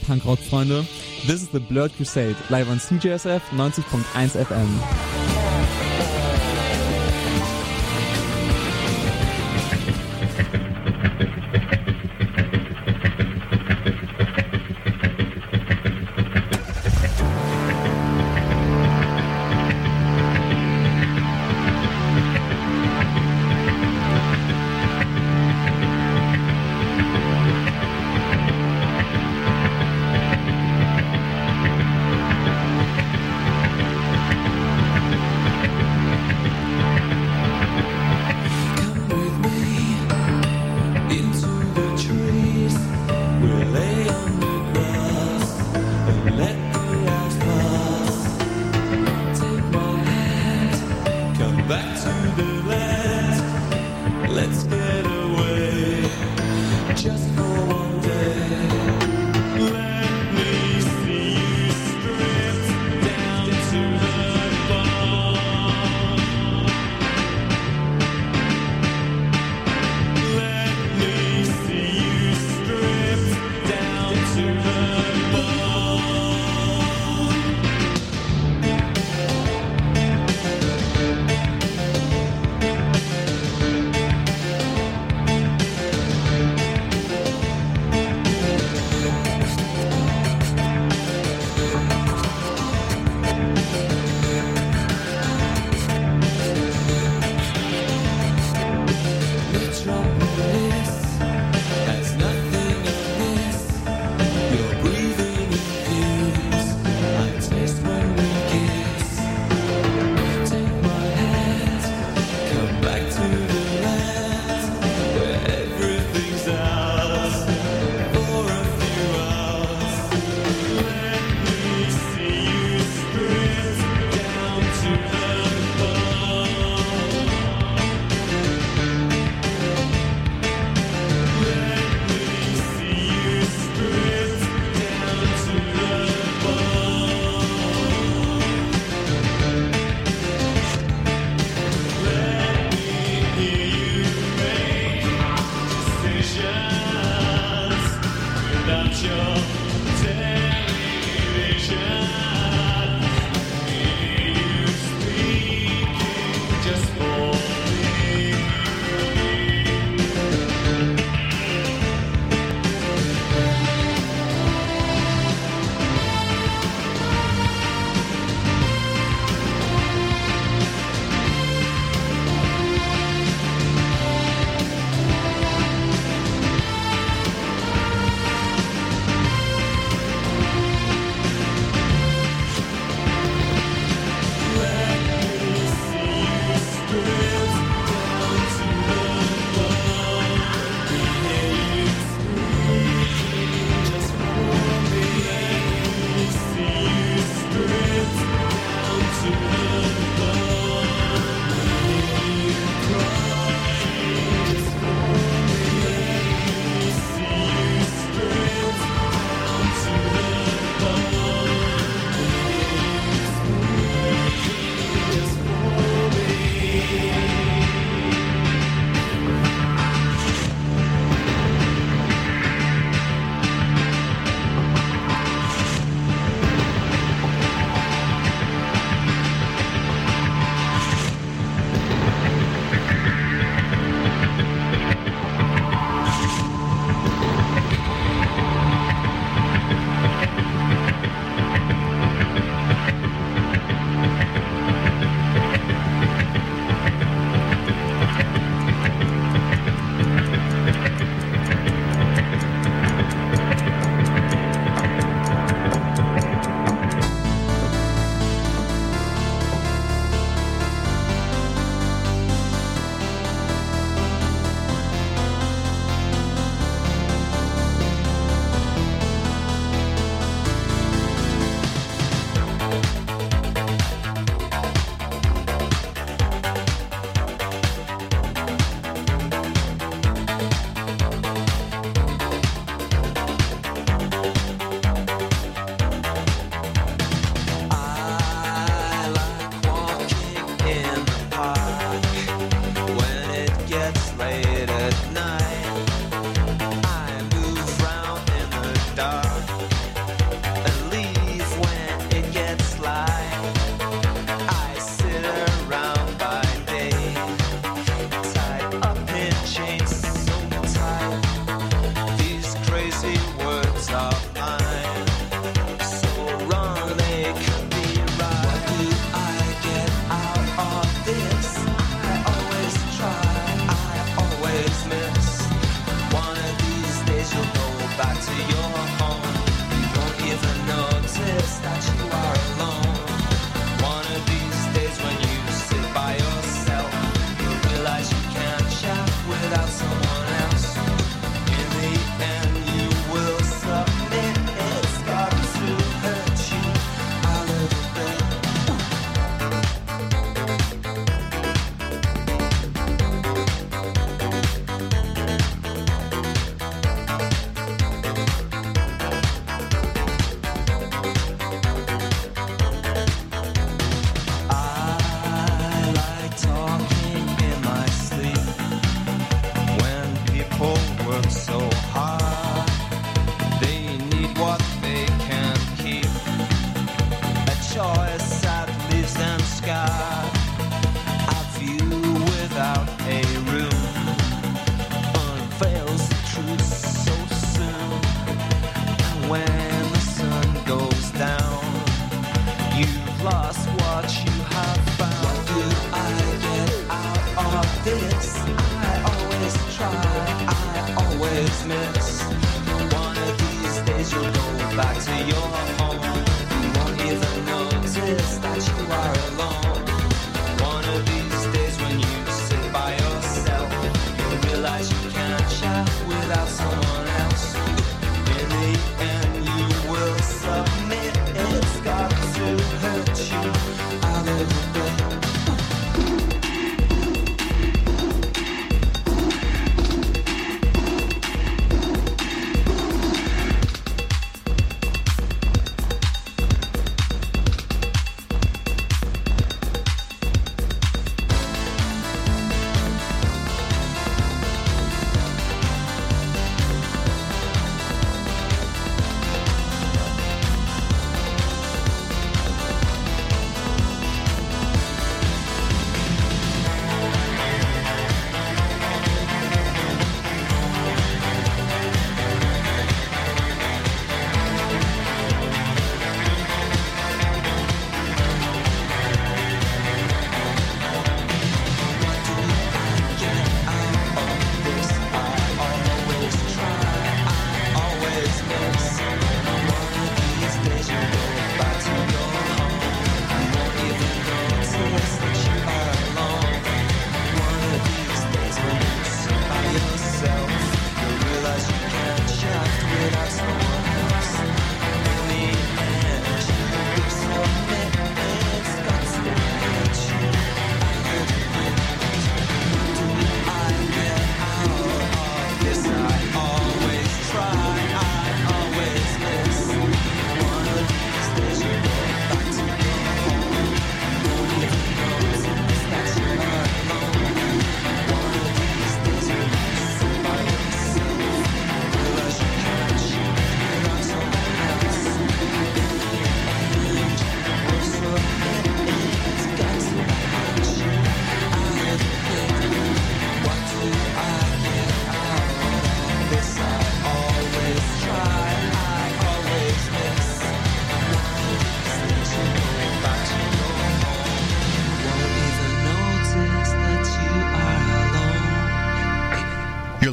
Punkrock-Freunde. This is the Blurred Crusade, live on CJSF 90.1 FM.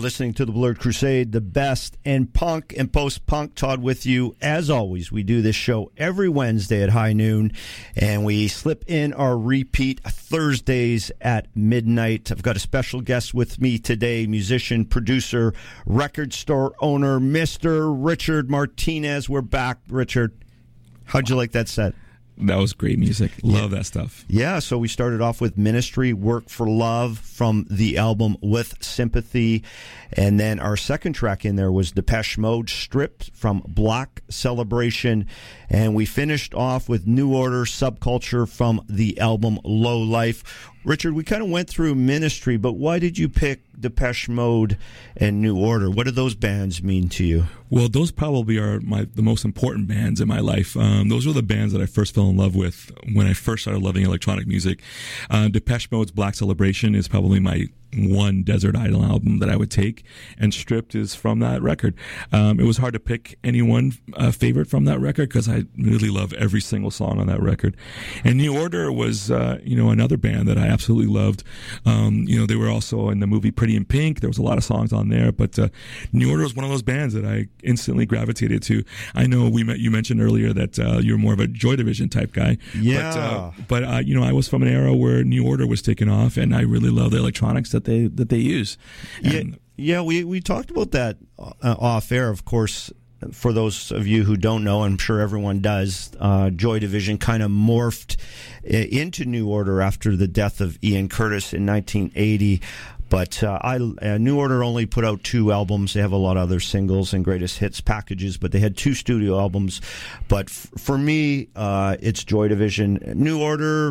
listening to the Blurred Crusade, the best in punk and post-punk. Todd with you. As always, we do this show every Wednesday at high noon, and we slip in our repeat Thursdays at midnight. I've got a special guest with me today, musician, producer, record store owner, Mr. Richard Martinez. We're back, Richard. How'd you like that set? That was great music. Love that stuff. Yeah, so we started off with Ministry, Work for Love from the album With Sympathy. And then our second track in there was Depeche Mode, Stripped from Black Celebration. And we finished off with New Order, Subculture from the album Low Life. Richard, we kind of went through Ministry, but why did you pick Depeche Mode and New Order? What do those bands mean to you? Well, those probably are the most important bands in my life. Those were the bands that I first fell in love with when I first started loving electronic music. Depeche Mode's Black Celebration is probably my one Desert Island album that I would take, and Stripped is from that record. It was hard to pick any one favorite from that record because I really love every single song on that record. And New Order was, another band that I absolutely loved. They were also in the movie Pretty in Pink. There was a lot of songs on there, but New Order was one of those bands that I instantly gravitated to. I know you mentioned earlier that you're more of a Joy Division type guy. Yeah. But I was from an era where New Order was taking off, and I really love the electronics that they use. And we talked about that off air, of course. For those of you who don't know, I'm sure everyone does, Joy Division kind of morphed into New Order after the death of Ian Curtis in 1980. But New Order only put out 2 albums. They have a lot of other singles and greatest hits packages, but they had 2 studio albums. But for me, it's Joy Division. New Order,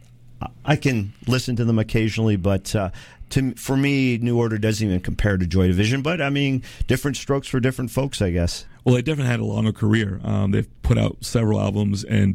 I can listen to them occasionally, but for me, New Order doesn't even compare to Joy Division. But, I mean, different strokes for different folks, I guess. Well, they definitely had a longer career. They've put out several albums, and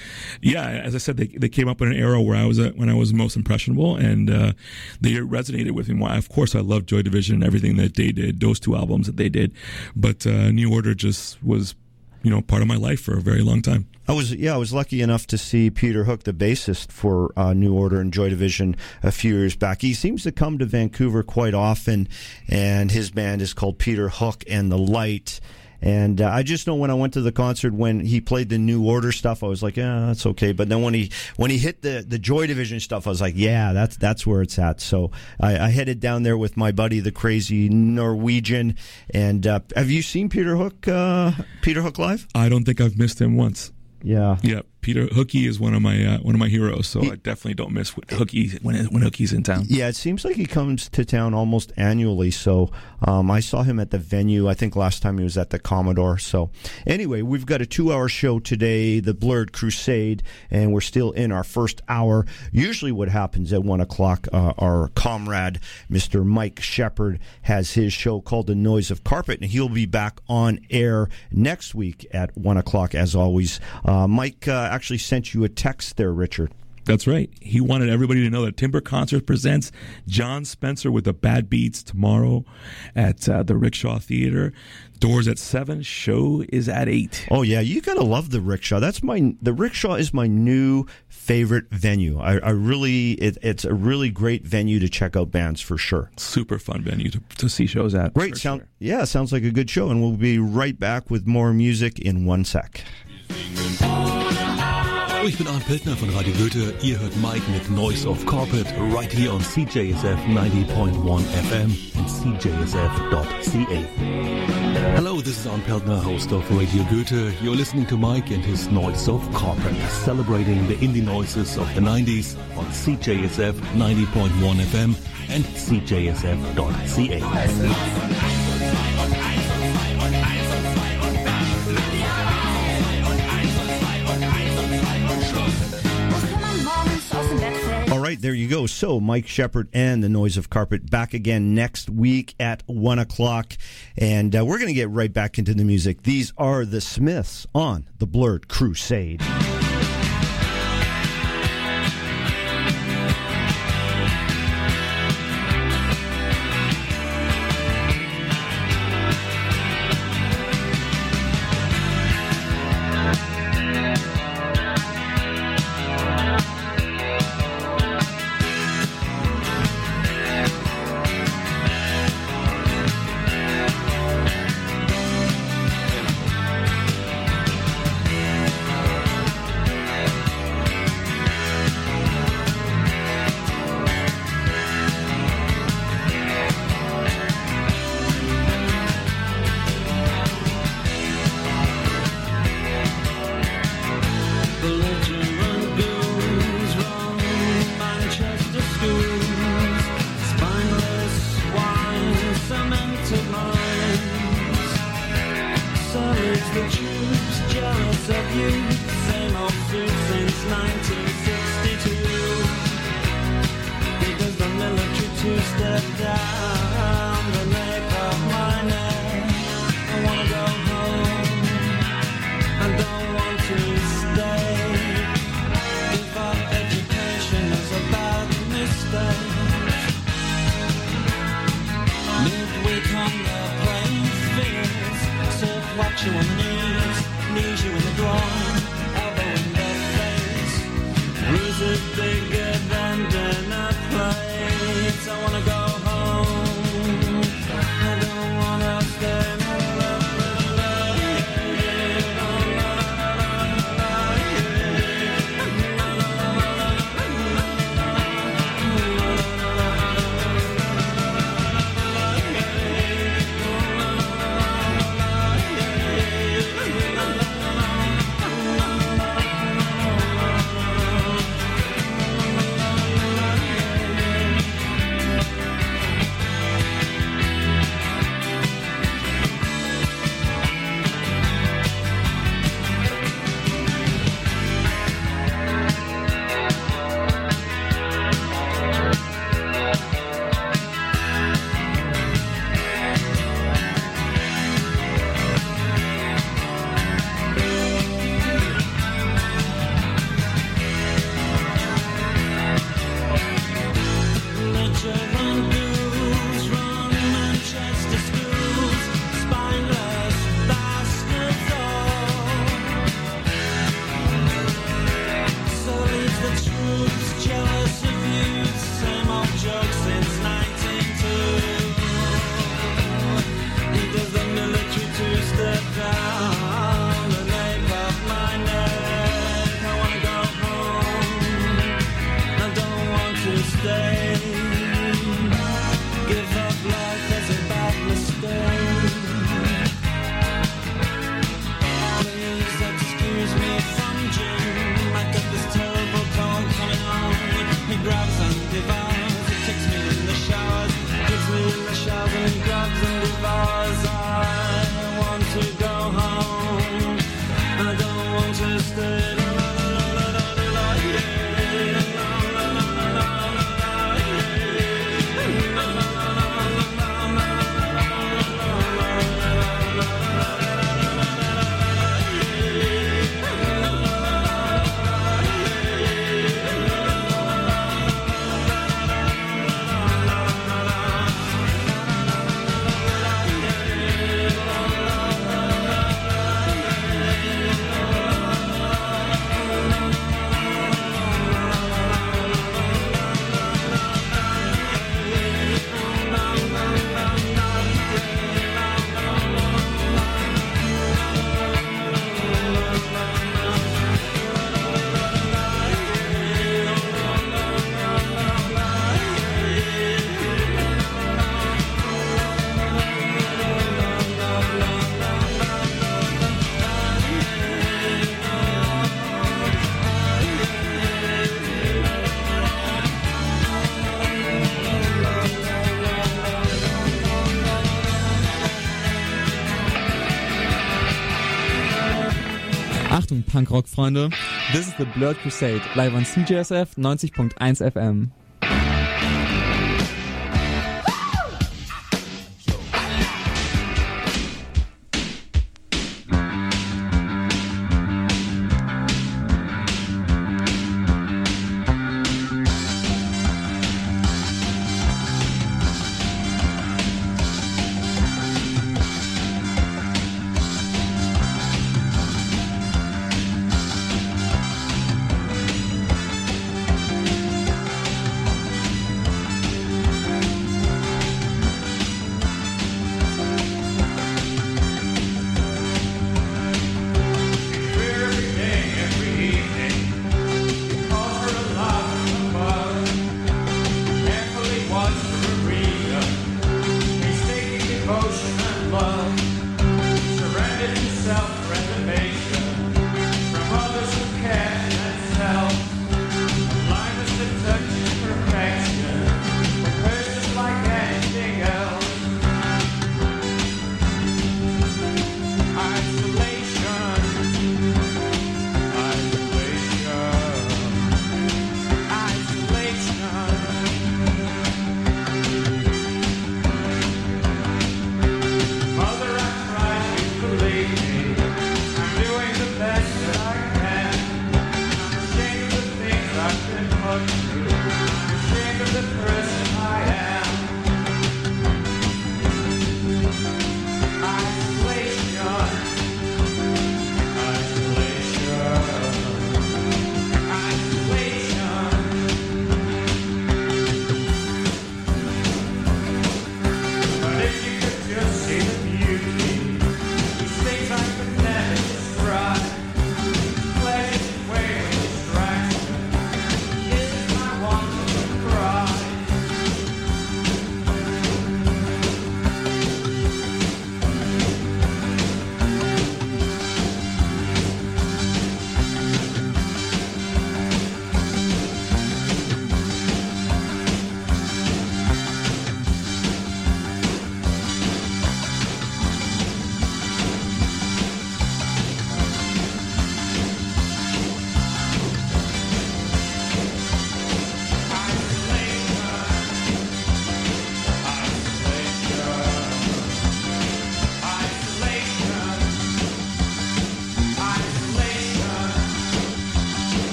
as I said, they came up in an era where I was most impressionable, and they resonated with me. Of course, I loved Joy Division and everything that they did, those 2 albums that they did, but New Order just was, part of my life for a very long time. I was lucky enough to see Peter Hook, the bassist for New Order and Joy Division, a few years back. He seems to come to Vancouver quite often, and his band is called Peter Hook and the Light. And I just know when I went to the concert, when he played the New Order stuff, I was like, yeah, that's okay. But then when he hit the Joy Division stuff, I was like, yeah, that's where it's at. So I headed down there with my buddy, the Crazy Norwegian. And have you seen Peter Hook live? I don't think I've missed him once. Yeah. Peter Hookie is one of my heroes, so I definitely don't miss Hookie when Hookie's in town. Yeah, it seems like he comes to town almost annually. So I saw him at the venue. I think last time he was at the Commodore. So anyway, we've got a 2-hour show today, the Blurred Crusade, and we're still in our first hour. Usually, what happens at 1 o'clock, our comrade, Mr. Mike Shepard, has his show called The Noise of Carpet, and he'll be back on air next week at 1 o'clock, as always. Mike actually sent you a text there, Richard. That's right. He wanted everybody to know that Timber Concerts presents John Spencer with the Bad Beats tomorrow at the Rickshaw Theater. Doors at 7, show is at 8. Oh yeah, you gotta love the Rickshaw. The Rickshaw is my new favorite venue. It's a really great venue to check out bands for sure. Super fun venue to see shows at. Great sound. Sure. Yeah, sounds like a good show, and we'll be right back with more music in 1 sec. Ich bin Arndt Piltner von Radio Goethe. Ihr hört Mike mit Noise of Carpet right here on CJSF 90.1 FM and CJSF.ca. Hello, this is Arndt Piltner, host of Radio Goethe. You're listening to Mike and his Noise of Carpet, celebrating the indie noises of the 90s on CJSF 90.1 FM and CJSF.ca. All right, there you go. So, Mike Shepard and the Noise of Carpet back again next week at 1 o'clock. And we're going to get right back into the music. These are the Smiths on the Blurred Crusade. youth, same old suit since 1962. He does the military two-step down the nape of my neck. I wanna go home, I don't want to stay. Give up education is a bad mistake. Midweek on the playing fields, surf watch you on the knees you in the groin, elbow in the face. Bruises bigger than dinner plates. I wanna go home, I don't wanna stay. Achtung, Punkrock-Freunde. This is the Blurred Crusade, live on CJSF 90.1 FM.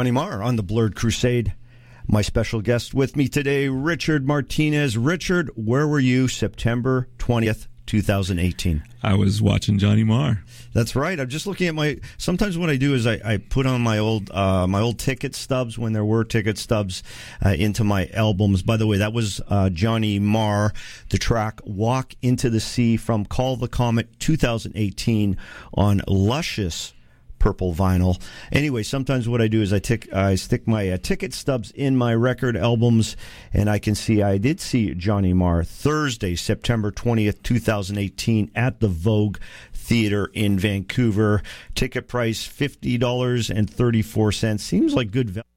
Johnny Marr on the Blurred Crusade. My special guest with me today, Richard Martinez. Richard, where were you September 20th, 2018? I was watching Johnny Marr. That's right. I'm just looking at sometimes what I do is I put on my old ticket stubs when there were ticket stubs into my albums. By the way, that was Johnny Marr, the track Walk Into the Sea from Call the Comet 2018 on luscious purple vinyl. Anyway, sometimes what I do is I stick my ticket stubs in my record albums, and I did see Johnny Marr Thursday, September 20th, 2018 at the Vogue Theatre in Vancouver. Ticket price $50.34. Seems like good value.